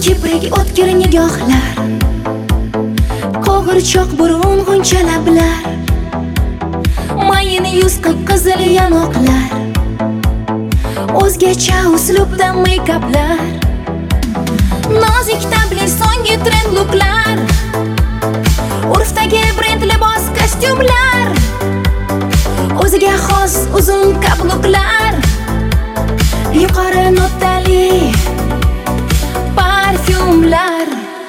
kiprik o'tkir nigohlar, qo'g'irchoq burun g'uncha lablar, mayin yuz qip-qizil yanoqlar, o'zgacha uslubda meykaplar, nozik tabli so'nggi trend luklar, urfdagi brend libos kostyumlar, o'ziga xos uzun kabluklar, yuqori notali parfyumlar.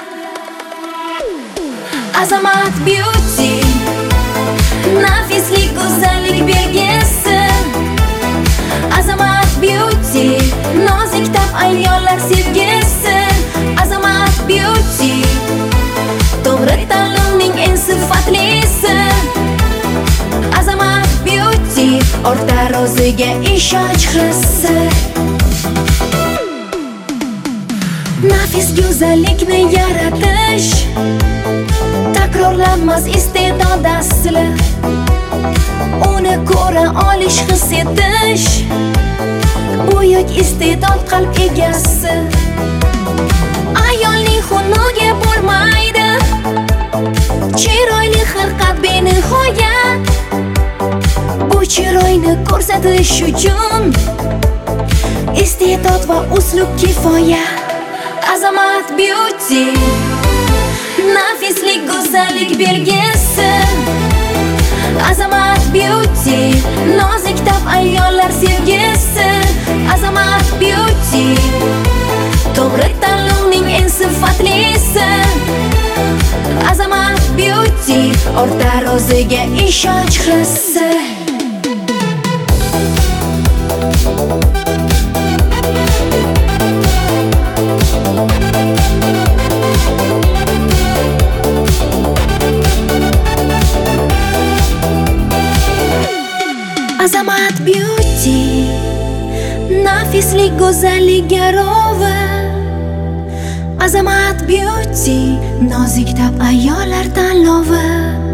Azamat Beauty, nafislik, go'zallik belgisi. Azamat Beauty, nozik tab ayollar sevgisi. Azamat Beauty, to'g'ri tanlovning eng sifatlisi. Azamat Beauty, ortar o'ziga ishonch hissi. Nafis go'zallikni yaratish, takrorlanmas iste'dod asli, uni ko'ra olish, his etish, buyuk iste'dod qalb egasi. Ayolning xunugi bo'lmaydi, chiroyli xilqat benihoya, bu chiroyni ko'rsatish uchun iste'dod va uslub kifoya. Azamat Beauty, nafislik, go'zallik belgisi. Azamat Beauty, nozik tab ayollar sevgisi. Azamat Beauty, to'g'ri tanlovning eng sifatlisi. Azamat Beauty, ortar o'ziga ishonch hissi. Azamat Beauty, nafislik, go'zallik garovi. Azamat Beauty, nozik tab ayollar tanlovi.